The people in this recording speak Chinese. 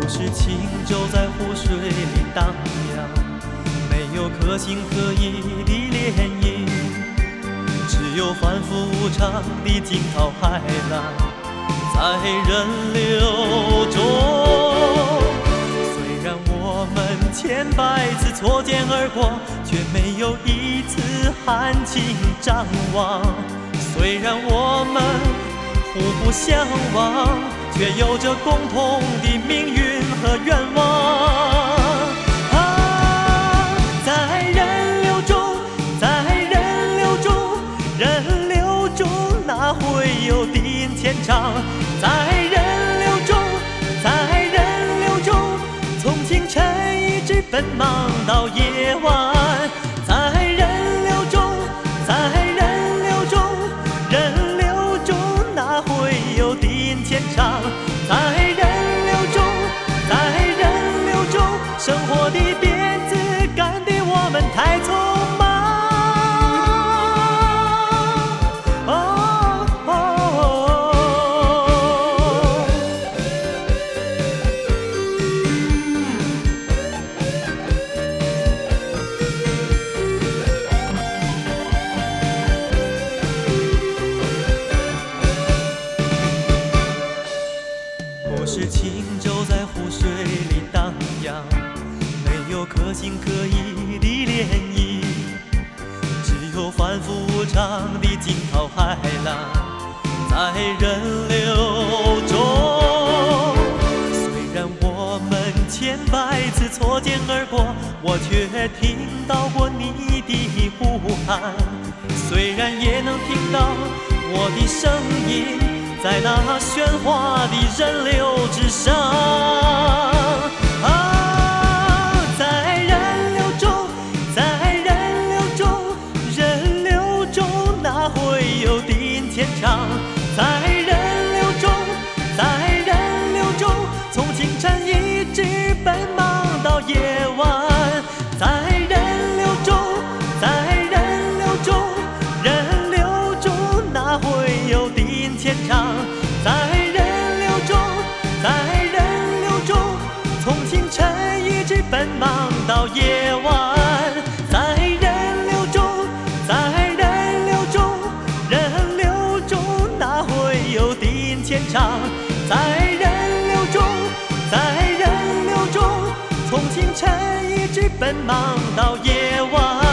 是轻舟在湖水里荡漾，没有可信可疑的涟漪，只有反复无常的惊涛骇浪在人流中。虽然我们千百次错肩而过，却没有一次含情张望。虽然我们互不相忘，却有着共同的命运和愿望。在人流中，在人流中，人流中哪会有地阴牵肠？在人流中，在人流中，从清晨一直奔忙到夜晚。在人流中，在人流中，人流中哪会有地阴牵肠？在人流中，在人流中，生活的鞭子赶得我们太匆忙。我是轻舟在湖水里荡漾，没有可信可疑的涟漪，只有反复无常的惊涛骇浪在人流中。虽然我们千百次错肩而过，我却听到过你的呼喊。虽然也能听到我的声音在那喧哗的人流之上。在人流中，在人流中，人流中哪会有地阴牵肠？在人流中，在人流中，从清晨一直奔忙到夜晚。在人流中，在人流中，人流中哪会有地阴牵肠？在人流中，在人流中，从清晨一直奔忙到夜晚。在人流中，在人流中，人流中哪会有地阴牵肠？在人流中，在人流中，从清晨一直奔忙到夜晚。